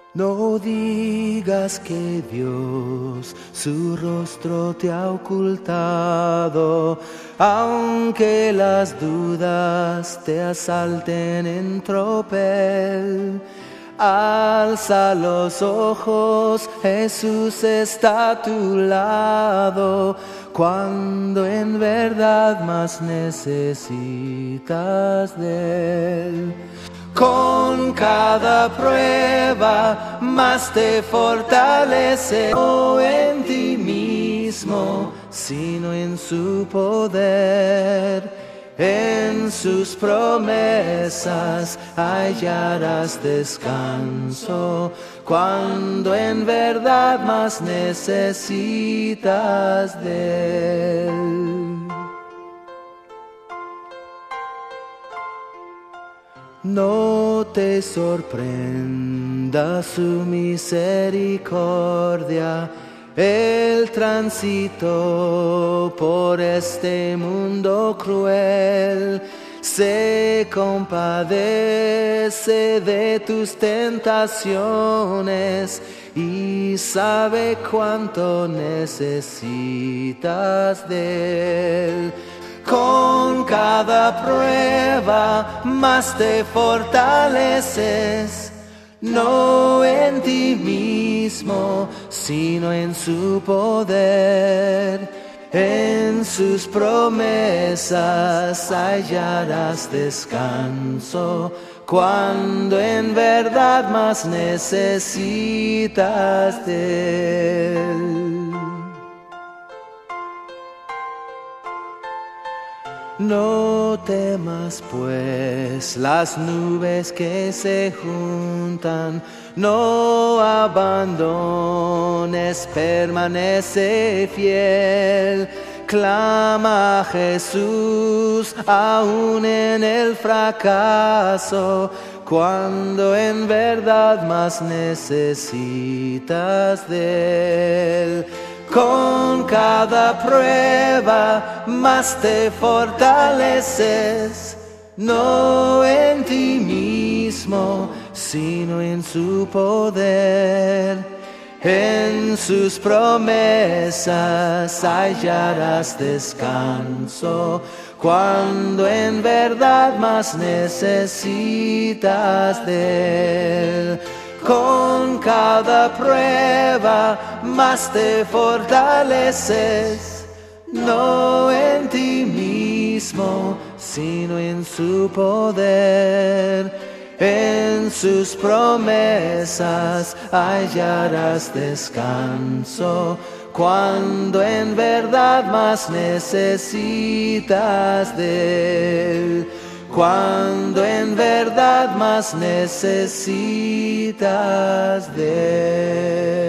No digas que Dios su rostro te ha ocultado, aunque las dudas te asalten en tropel. Alza los ojos, Jesús está a tu lado, cuando en verdad más necesitas de Él. Con cada prueba más te fortalece, no en ti mismo, sino en su poder. En sus promesas hallarás descanso, cuando en verdad más necesitas de Él. No te sorprenda su misericordia, Él transitó por este mundo cruel. Se compadece de tus tentaciones y sabe cuánto necesitas de Él. Con cada prueba más te fortaleces, no en ti mismo, sino en su poder. En sus promesas hallarás descanso, cuando en verdad más necesitas de Él. No temas pues las nubes que se juntan, no abandones, permanece fiel. Clama a Jesús aún en el fracaso, cuando en verdad más necesitas de Él. Con cada prueba más te fortaleces, no en ti mismo, sino en su poder. En sus promesas hallarás descanso, cuando en verdad más necesitas de Él. Con cada prueba más te fortaleces, no en ti mismo, sino en su poder. En sus promesas hallarás descanso, cuando en verdad más necesitas de Él. Cuando en verdad más necesitas de Él.